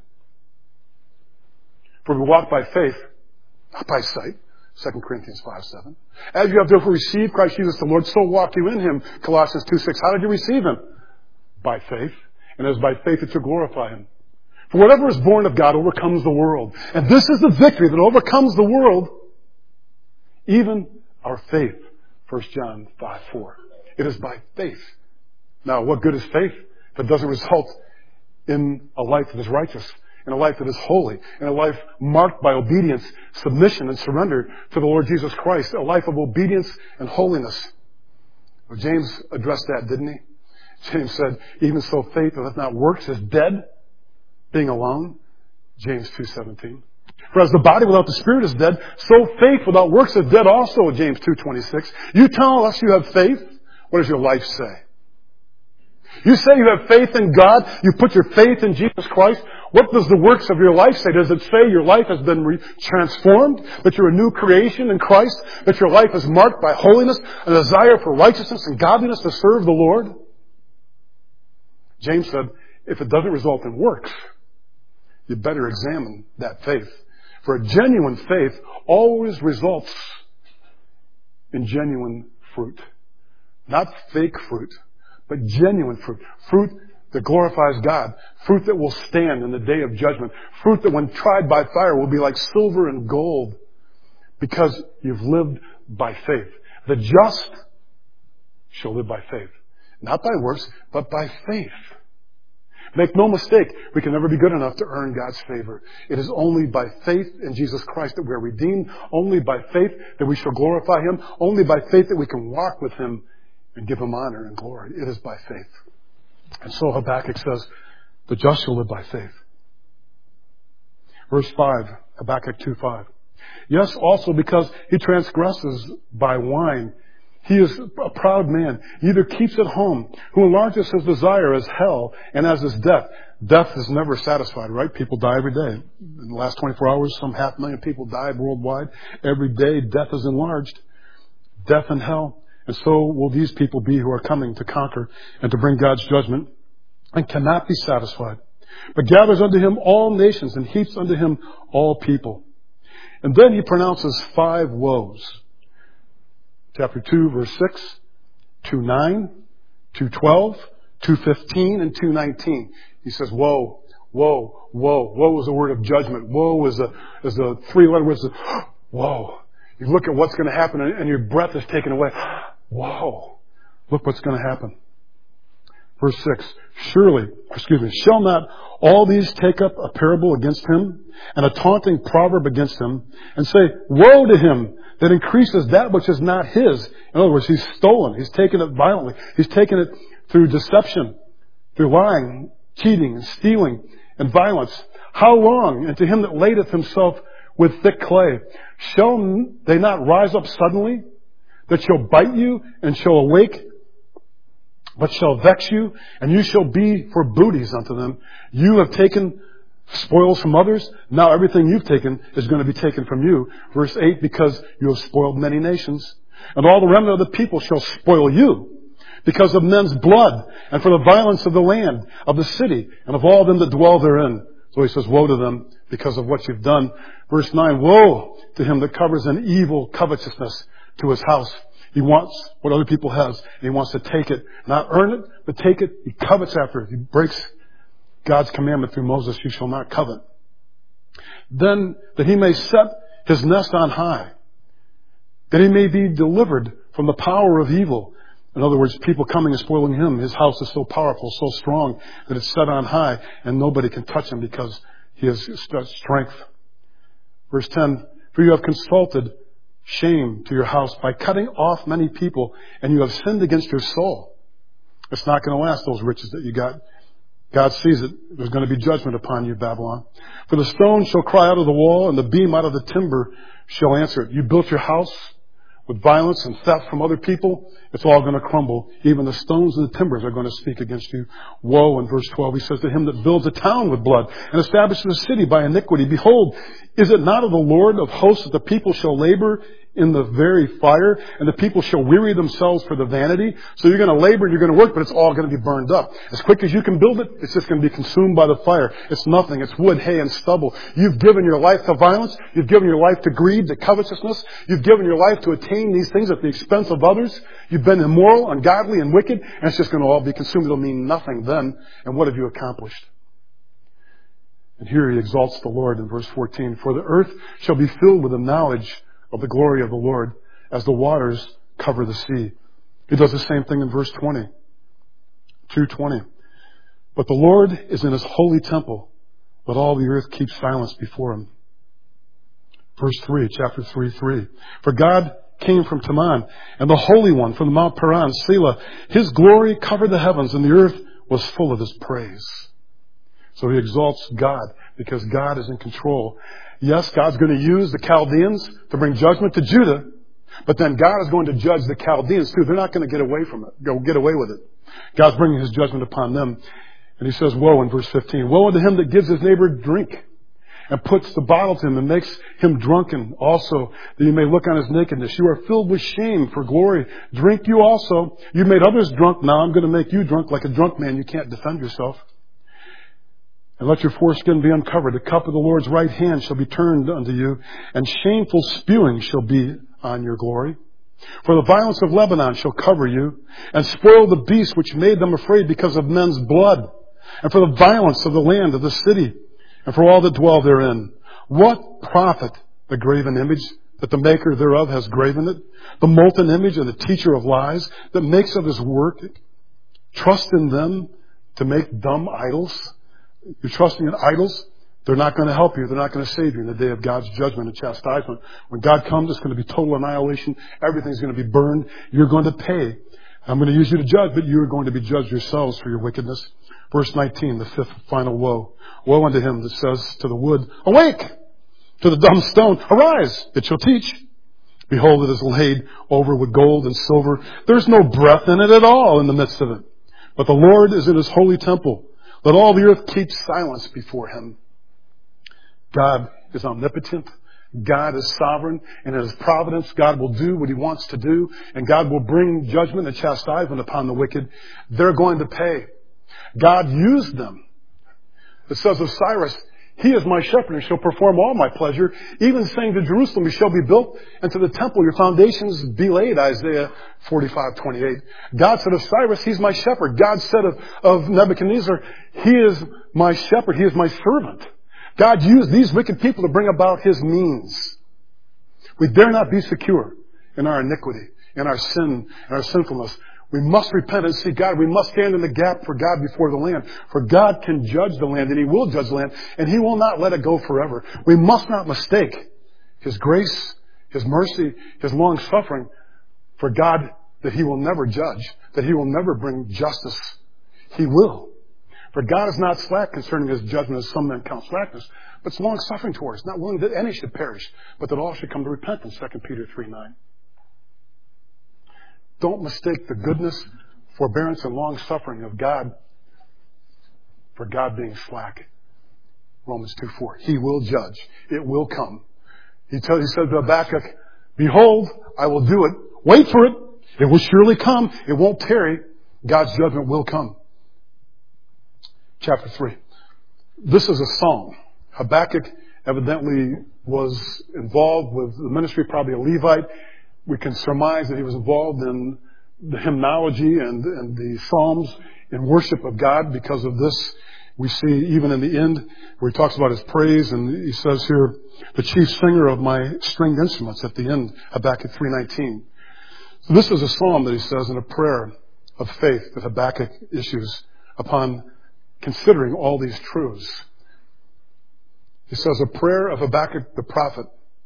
For we walk by faith, not by sight. Second Corinthians five seven. As you have therefore received Christ Jesus the Lord, so walk you in him. Colossians two six. How did you receive him? By faith. And it is by faith that you glorify him. For whatever is born of God overcomes the world. And this is the victory that overcomes the world, even our faith. First John five four. It is by faith. Now, what good is faith if it doesn't result in a life that is righteous, in a life that is holy, in a life marked by obedience, submission, and surrender to the Lord Jesus Christ, a life of obedience and holiness? Well, James addressed that, didn't he? James said, even so faith that hath not works is dead, being alone. James two seventeen. For as the body without the spirit is dead, so faith without works is dead also, James two twenty-six. You tell us you have faith. What does your life say? You say you have faith in God. You put your faith in Jesus Christ. What does the works of your life say? Does it say your life has been re- transformed? That you're a new creation in Christ? That your life is marked by holiness, a desire for righteousness and godliness to serve the Lord? James said, if it doesn't result in works, you better examine that faith. For a genuine faith always results in genuine fruit. Not fake fruit, but genuine fruit. Fruit that glorifies God. Fruit that will stand in the day of judgment. Fruit that when tried by fire will be like silver and gold, because you've lived by faith. The just shall live by faith. Not by works, but by faith. Make no mistake, we can never be good enough to earn God's favor. It is only by faith in Jesus Christ that we are redeemed. Only by faith that we shall glorify Him. Only by faith that we can walk with Him and give Him honor and glory. It is by faith. And so Habakkuk says, the just shall live by faith. Verse five, Habakkuk two five. Yes, also because he transgresses by wine. He is a proud man, neither keeps at home, who enlarges his desire as hell and as his death. Death is never satisfied, right? People die every day. In the last twenty-four hours, some half million people died worldwide. Every day, death is enlarged. Death and hell. And so will these people be who are coming to conquer and to bring God's judgment and cannot be satisfied, but gathers unto him all nations and heaps unto him all people. And then he pronounces five woes. Chapter two, verse six, two nine, two twelve, two fifteen, and two nineteen. He says, woe, woe, woe. Woe is a word of judgment. Woe is a, is a three-letter word. Woe. You look at what's going to happen and your breath is taken away. Whoa. Look what's going to happen. Verse six, surely, excuse me, shall not all these take up a parable against him and a taunting proverb against him and say, woe to him that increases that which is not his. In other words, he's stolen. He's taken it violently. He's taken it through deception, through lying, cheating, and stealing, and violence. How long? And to him that ladeth himself with thick clay, shall they not rise up suddenly, that shall bite you and shall awake, but shall vex you, and you shall be for booties unto them. You have taken spoils from others. Now everything you've taken is going to be taken from you. Verse eight, because you have spoiled many nations. And all the remnant of the people shall spoil you, because of men's blood, and for the violence of the land, of the city, and of all them that dwell therein. So he says, woe to them because of what you've done. Verse nine, woe to him that covers an evil covetousness to his house. He wants what other people has, and he wants to take it. Not earn it, but take it. He covets after it. He breaks God's commandment through Moses, you shall not covet. Then that he may set his nest on high, that he may be delivered from the power of evil. In other words, people coming and spoiling him. His house is so powerful, so strong, that it's set on high, and nobody can touch him because he has strength. Verse ten, for you have consulted shame to your house by cutting off many people, and you have sinned against your soul. It's not going to last, those riches that you got. God sees it. There's going to be judgment upon you, Babylon. For the stone shall cry out of the wall, and the beam out of the timber shall answer it. You built your house with violence and theft from other people. It's all going to crumble. Even the stones and the timbers are going to speak against you. Woe, in verse twelve, he says, to him that builds a town with blood and establishes a city by iniquity. Behold, is it not of the Lord of hosts that the people shall labor in the very fire, and the people shall weary themselves for the vanity? So you're going to labor and you're going to work, but it's all going to be burned up. As quick as you can build it, it's just going to be consumed by the fire. It's nothing. It's wood, hay, and stubble. You've given your life to violence. You've given your life to greed, to covetousness. You've given your life to attain these things at the expense of others. You've been immoral, ungodly, and wicked, and it's just going to all be consumed. It'll mean nothing then. And what have you accomplished? And here he exalts the Lord in verse fourteen. For the earth shall be filled with the knowledge of the glory of the Lord, as the waters cover the sea. He does the same thing in verse twenty. two twenty. But the Lord is in his holy temple. Let all the earth keep silence before him. Verse three, chapter three, three. For God came from Teman, and the Holy One from the Mount Paran, Selah. His glory covered the heavens, and the earth was full of his praise. So he exalts God, because God is in control. Yes, God's going to use the Chaldeans to bring judgment to Judah, but then God is going to judge the Chaldeans too. They're not going to get away from it, go get away with it. God's bringing his judgment upon them. And he says, woe in verse fifteen. Woe unto him that gives his neighbor drink, and puts the bottle to him, and makes him drunken also, that you may look on his nakedness. You are filled with shame for glory. Drink you also. You made others drunk. Now I'm going to make you drunk like a drunk man. You can't defend yourself. And let your foreskin be uncovered. The cup of the Lord's right hand shall be turned unto you, and shameful spewing shall be on your glory. For the violence of Lebanon shall cover you, and spoil the beast which made them afraid because of men's blood, and for the violence of the land of the city, and for all that dwell therein. What profit the graven image, that the maker thereof has graven it, the molten image and the teacher of lies, that makes of his work? Trust in them to make dumb idols? You're trusting in idols? They're not going to help you. They're not going to save you in the day of God's judgment and chastisement. When God comes, it's going to be total annihilation. Everything's going to be burned. You're going to pay. I'm going to use you to judge, but you are going to be judged yourselves for your wickedness. Verse nineteen, the fifth final woe. Woe unto him that says to the wood, awake! To the dumb stone, arise! It shall teach. Behold, it is laid over with gold and silver. There's no breath in it at all in the midst of it. But the Lord is in his holy temple. Let all the earth keep silence before him. God is omnipotent. God is sovereign. And in his providence, God will do what he wants to do. And God will bring judgment and chastisement upon the wicked. They're going to pay. God used them. It says of Cyrus, he is my shepherd and shall perform all my pleasure. Even saying to Jerusalem, you shall be built, and to the temple your foundations be laid. Isaiah forty-five twenty-eight. God said of Cyrus, he's my shepherd. God said of, of Nebuchadnezzar, he is my shepherd. He is my servant. God used these wicked people to bring about his means. We dare not be secure in our iniquity, in our sin, in our sinfulness. We must repent and seek God. We must stand in the gap for God before the land. For God can judge the land, and he will judge the land, and he will not let it go forever. We must not mistake his grace, his mercy, his long suffering for God that he will never judge, that he will never bring justice. He will. For God is not slack concerning his judgment, as some men count slackness, but it's long suffering towards us, not willing that any should perish, but that all should come to repentance. Second Peter three nine. Don't mistake the goodness, forbearance, and long suffering of God for God being slack. Romans two four. He will judge. It will come. He, tells, he said to Habakkuk, behold, I will do it. Wait for it. It will surely come. It won't tarry. God's judgment will come. Chapter three. This is a psalm. Habakkuk evidently was involved with the ministry, probably a Levite. We can surmise that he was involved in the hymnology and, and the psalms in worship of God. Because of this, we see even in the end where he talks about his praise, and he says here, the chief singer of my stringed instruments at the end, Habakkuk three nineteen. So this is a psalm that he says in a prayer of faith that Habakkuk issues upon considering all these truths. He says, a prayer of Habakkuk the prophet.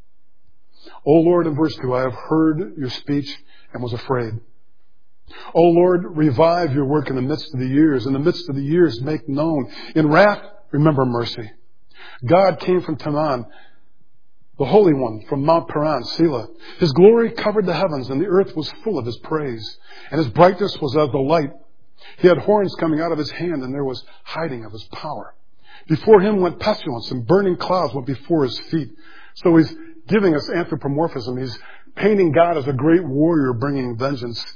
O Lord, in verse two, I have heard your speech and was afraid. O Lord, revive your work in the midst of the years. In the midst of the years, make known. In wrath, remember mercy. God came from Teman, the Holy One, from Mount Paran, Selah. His glory covered the heavens, and the earth was full of his praise. And his brightness was as the light. He had horns coming out of his hand, and there was hiding of his power. Before him went pestilence, and burning clouds went before his feet. So he's giving us anthropomorphism. He's painting God as a great warrior bringing vengeance.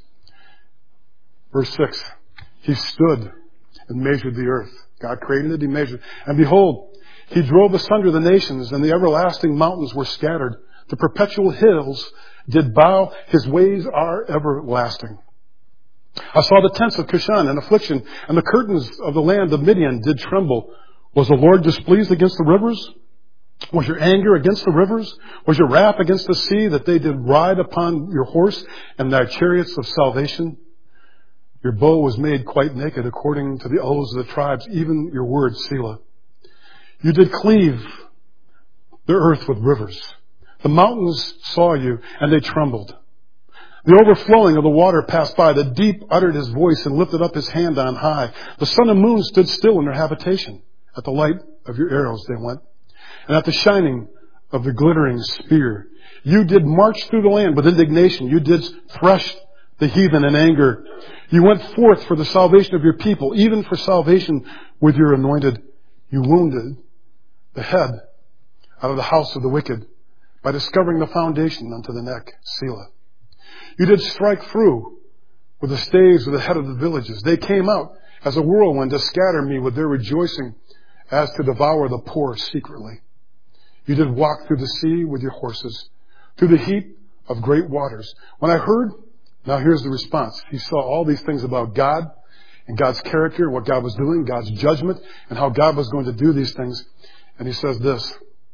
Verse six. He stood and measured the earth. God created it, he measured. And behold, he drove asunder the nations, and the everlasting mountains were scattered. The perpetual hills did bow. His ways are everlasting. I saw the tents of Cushan in affliction, and the curtains of the land of Midian did tremble. Was the Lord displeased against the rivers? Was your anger against the rivers? Was your wrath against the sea, that they did ride upon your horse and thy chariots of salvation? Your bow was made quite naked according to the oaths of the tribes, even your word, Selah. You did cleave the earth with rivers. The mountains saw you, and they trembled. The overflowing of the water passed by. The deep uttered his voice and lifted up his hand on high. The sun and moon stood still in their habitation. At the light of your arrows they went, and at the shining of the glittering spear. You did march through the land with indignation. You did thresh the heathen in anger. You went forth for the salvation of your people, even for salvation with your anointed. You wounded the head out of the house of the wicked by discovering the foundation unto the neck, Selah. You did strike through with the staves of the head of the villages. They came out as a whirlwind to scatter me with their rejoicing, as to devour the poor secretly. You did walk through the sea with your horses, through the heat of great waters. When I heard, now here's the response. He saw all these things about God and God's character and what God was doing, God's judgment, and how God was going to do these things. And he says this,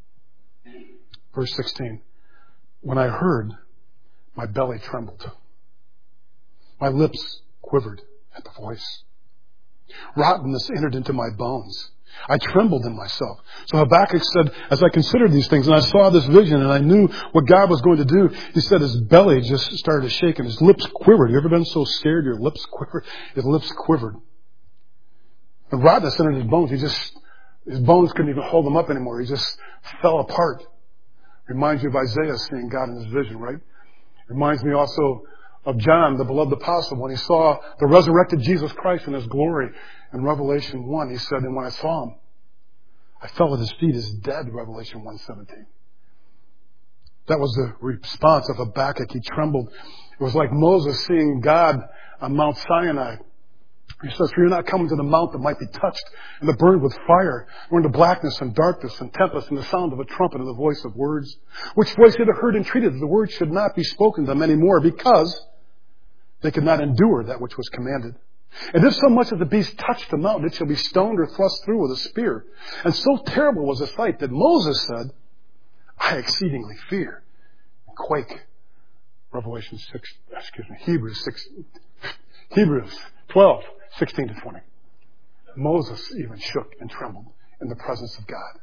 verse sixteen, when I heard, my belly trembled. My lips quivered at the voice. Rottenness entered into my bones. I trembled in myself. So Habakkuk said, as I considered these things and I saw this vision and I knew what God was going to do, he said his belly just started to shake and his lips quivered. You ever been so scared your lips quivered? His lips quivered. And rottenness entered his bones. He just, his bones couldn't even hold him up anymore. He just fell apart. Reminds you of Isaiah seeing God in his vision, right? Reminds me also of John, the beloved apostle, when he saw the resurrected Jesus Christ in his glory. In Revelation one, he said, and when I saw him, I fell at his feet as dead, Revelation one seventeen. That was the response of Habakkuk. He trembled. It was like Moses seeing God on Mount Sinai. He says, for you're not coming to the mount that might be touched and the burned with fire, or into blackness and darkness and tempest and the sound of a trumpet and the voice of words, which voice you have heard entreated that the words should not be spoken to them any more, because they could not endure that which was commanded. And if so much as the beast touched the mountain, it shall be stoned or thrust through with a spear. And so terrible was the sight that Moses said, I exceedingly fear and quake. Revelation six, excuse me, Hebrews six, Hebrews twelve, sixteen to twenty. Moses even shook and trembled in the presence of God.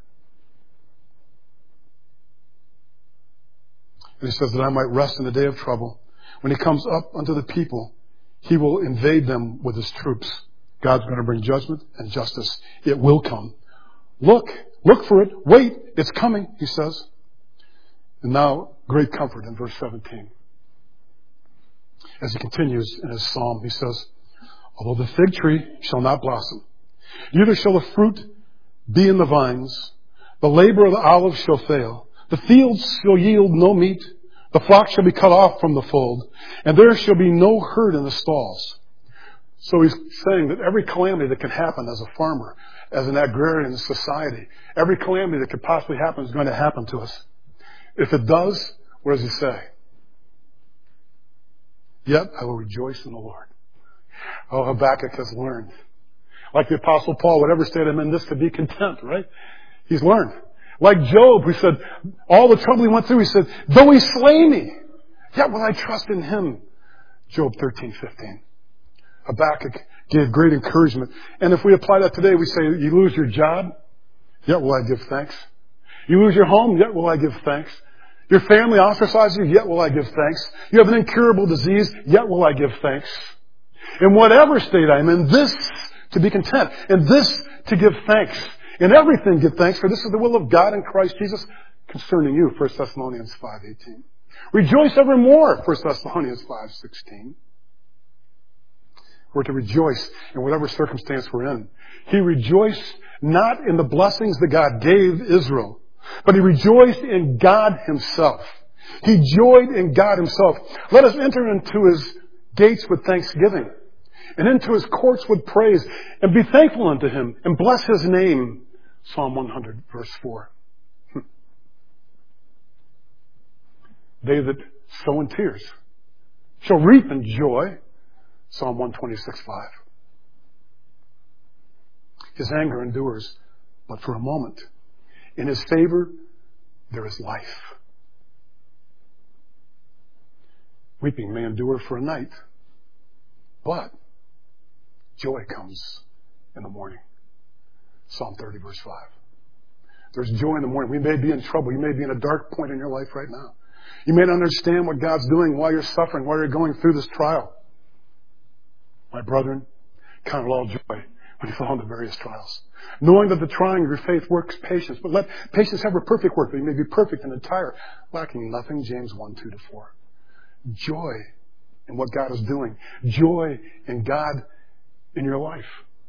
And he says that I might rest in the day of trouble. When he comes up unto the people, he will invade them with his troops. God's going to bring judgment and justice. It will come. Look, look for it. Wait, it's coming, he says. And now, great comfort in verse seventeen. As he continues in his psalm, he says, although the fig tree shall not blossom, neither shall the fruit be in the vines, the labor of the olive shall fail, the fields shall yield no meat, the flock shall be cut off from the fold, and there shall be no herd in the stalls. So he's saying that every calamity that can happen as a farmer, as an agrarian society, every calamity that could possibly happen is going to happen to us. If it does, what does he say? Yet I will rejoice in the Lord. Oh, Habakkuk has learned. Like the Apostle Paul, whatever state I'm in, this to be content, right? He's learned. Like Job, who said, all the trouble he went through, he said, though he slay me, yet will I trust in him. Job thirteen fifteen. Habakkuk gave great encouragement. And if we apply that today, we say, you lose your job, yet will I give thanks. You lose your home, yet will I give thanks. Your family ostracizes you, yet will I give thanks. You have an incurable disease, yet will I give thanks. In whatever state I'm in, this to be content, and this to give thanks. In everything give thanks, for this is the will of God in Christ Jesus concerning you, First Thessalonians five eighteen. Rejoice evermore, First Thessalonians five sixteen. We're to rejoice in whatever circumstance we're in. He rejoiced not in the blessings that God gave Israel, but he rejoiced in God himself. He joyed in God himself. Let us enter into his gates with thanksgiving and into his courts with praise, and be thankful unto him and bless his name. Psalm one hundred verse four. They that sow in tears shall reap in joy. Psalm one twenty-six five. His anger endures but for a moment. In his favor there is life. Weeping may endure for a night, but joy comes in the morning. Psalm thirty verse five. There's joy in the morning. We may be in trouble. You may be in a dark point in your life right now. You may not understand what God's doing, why you're suffering, why you're going through this trial. My brethren, count it all joy when you fall into various trials, knowing that the trying of your faith works patience. But let patience have her perfect work, that you may be perfect and entire, lacking nothing. James one, two to four. Joy in what God is doing. Joy in God in your life.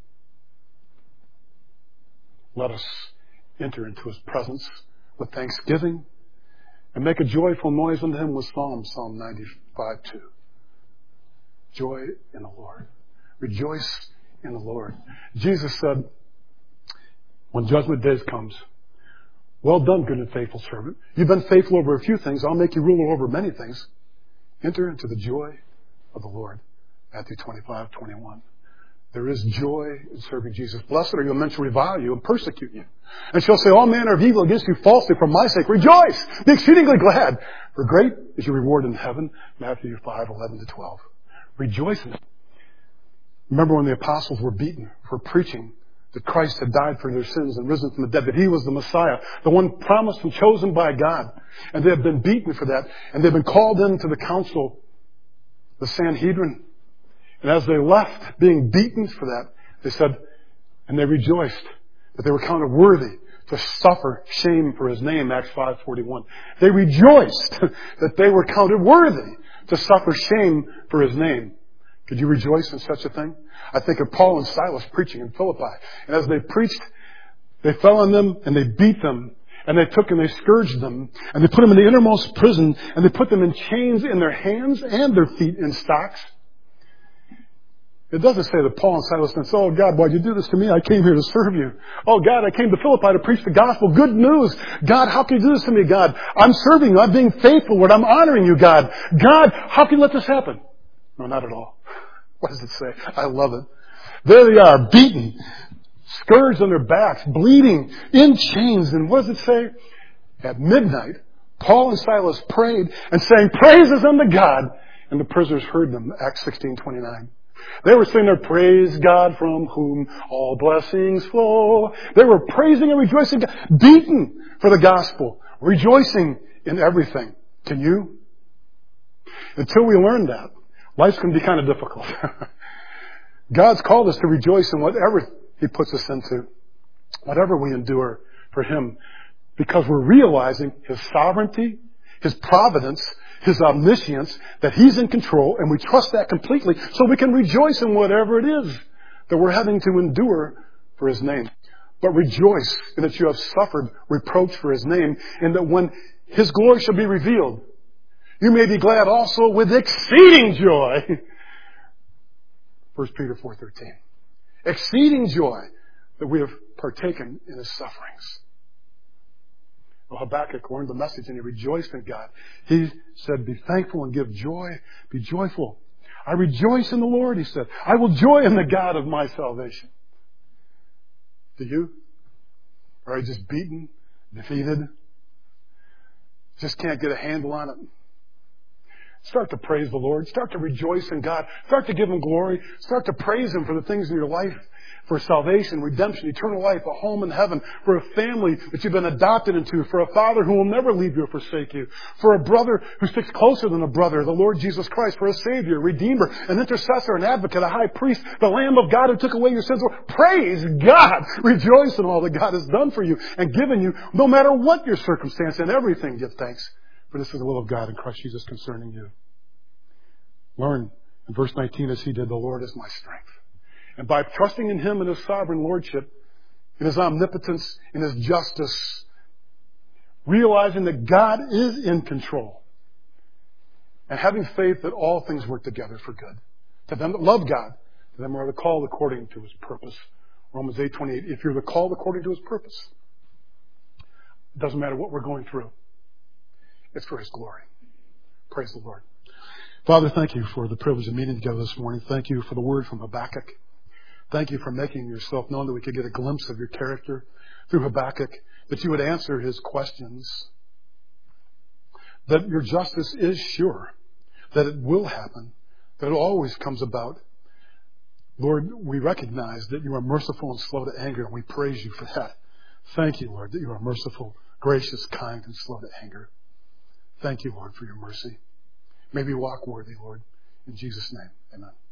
Let us enter into his presence with thanksgiving and make a joyful noise unto him with psalms. Psalm ninety-five two. Joy in the Lord. Rejoice in the Lord. Jesus said, when judgment day comes, well done, good and faithful servant. You've been faithful over a few things. I'll make you ruler over many things. Enter into the joy of the Lord. Matthew twenty-five twenty-one. There is joy in serving Jesus. Blessed are you when men shall revile you and persecute you, and shall say all manner of evil against you falsely for my sake. Rejoice! Be exceedingly glad, for great is your reward in heaven. Matthew five eleven to twelve. Rejoice in it. Remember when the apostles were beaten for preaching that Christ had died for their sins and risen from the dead, that He was the Messiah, the one promised and chosen by God. And they had been beaten for that. And they've been called into the council, the Sanhedrin. And as they left being beaten for that, they said, and they rejoiced that they were counted worthy to suffer shame for His name, Acts five forty-one. They rejoiced that they were counted worthy to suffer shame for His name. Could you rejoice in such a thing? I think of Paul and Silas preaching in Philippi. And as they preached, they fell on them and they beat them. And they took and they scourged them. And they put them in the innermost prison. And they put them in chains in their hands and their feet in stocks. It doesn't say that Paul and Silas said, "Oh God, why'd you do this to me? I came here to serve you. Oh God, I came to Philippi to preach the gospel. Good news. God, how can you do this to me, God? I'm serving you. I'm being faithful, Lord. I'm honoring you, God. God, how can you let this happen?" No, not at all. What does it say? I love it. There they are, beaten, scourged on their backs, bleeding, in chains. And what does it say? At midnight, Paul and Silas prayed and sang praises unto God. And the prisoners heard them, Acts sixteen twenty-nine. They were saying their praise God from whom all blessings flow. They were praising and rejoicing God, beaten for the gospel, rejoicing in everything. Can you? Until we learn that, life's going to be kind of difficult. God's called us to rejoice in whatever He puts us into, whatever we endure for Him, because we're realizing His sovereignty, His providence, His omniscience, that He's in control, and we trust that completely so we can rejoice in whatever it is that we're having to endure for His name. But rejoice in that you have suffered reproach for His name, and that when His glory shall be revealed, you may be glad also with exceeding joy. First Peter four thirteen. Exceeding joy that we have partaken in His sufferings. Well, Habakkuk learned the message and he rejoiced in God. He said, "Be thankful and give joy. Be joyful. I rejoice in the Lord," he said. "I will joy in the God of my salvation." Do you? Or are you just beaten, defeated? Just can't get a handle on it? Start to praise the Lord. Start to rejoice in God. Start to give Him glory. Start to praise Him for the things in your life. For salvation, redemption, eternal life, a home in heaven, for a family that you've been adopted into, for a Father who will never leave you or forsake you, for a brother who sticks closer than a brother, the Lord Jesus Christ, for a Savior, Redeemer, an intercessor, an advocate, a high priest, the Lamb of God who took away your sins. Praise God! Rejoice in all that God has done for you and given you, no matter what your circumstance. And everything give thanks, for this is the will of God in Christ Jesus concerning you. Learn in verse nineteen as he did, "The Lord is my strength." And by trusting in Him and His sovereign lordship, in His omnipotence, in His justice, realizing that God is in control, and having faith that all things work together for good. To them that love God, to them are the called according to His purpose. Romans eight twenty-eight. If you're the called according to His purpose, it doesn't matter what we're going through. It's for His glory. Praise the Lord. Father, thank You for the privilege of meeting together this morning. Thank You for the word from Habakkuk. Thank You for making Yourself known, that we could get a glimpse of Your character through Habakkuk, that You would answer his questions, that Your justice is sure, that it will happen, that it always comes about. Lord, we recognize that You are merciful and slow to anger, and we praise You for that. Thank You, Lord, that You are merciful, gracious, kind, and slow to anger. Thank You, Lord, for Your mercy. May we walk worthy, Lord. In Jesus' name, amen.